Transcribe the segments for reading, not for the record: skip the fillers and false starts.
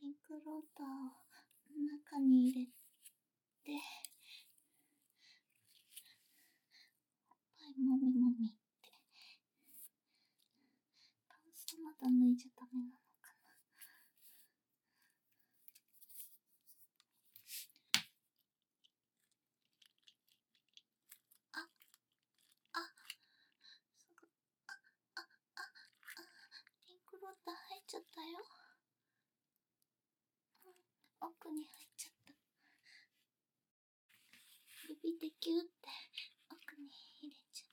ピンクローターを中に入れて、おっぱいもみもみって。パンツまだ脱いじゃダメなのかな。すごい。ピンクローター入っちゃったよ。奥に入っちゃった。指でキューって奥に入れちゃった。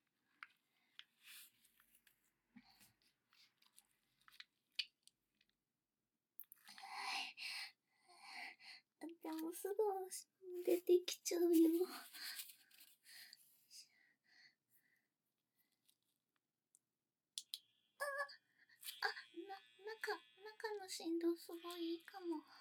でもすぐ出てきちゃうよ。中の振動すごいいいかも。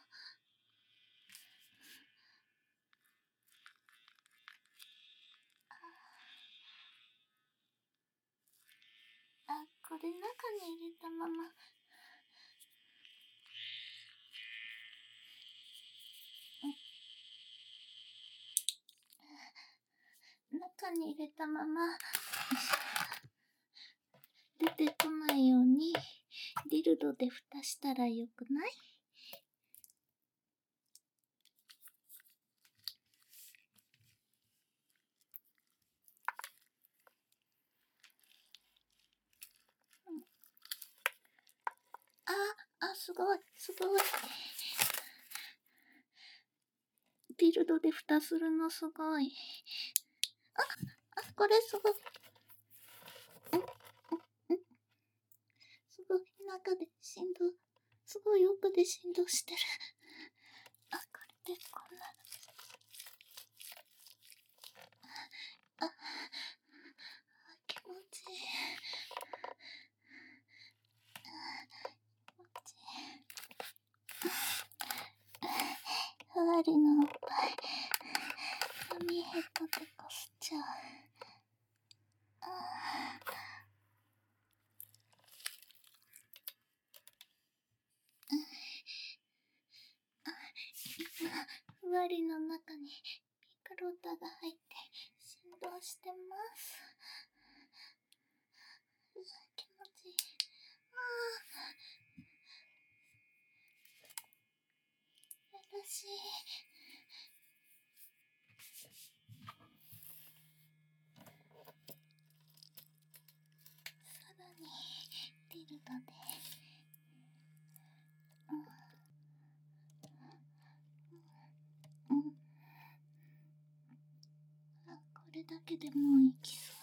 これ中に入れたまま。中に入れたまま出てこないようにディルドで蓋したらよくない？すごい。ディルドで蓋するのすごい。これすごい。すごい、中で振動、すごい奥で振動してる。これでこんな。気持ちいい。ふわりのおっぱい、髪ヘッドでこすっちゃう。ふわりの中にピンクローターが入って振動してます。気持ちいい。優しい。さらにディルドでこれだけでもういきそう。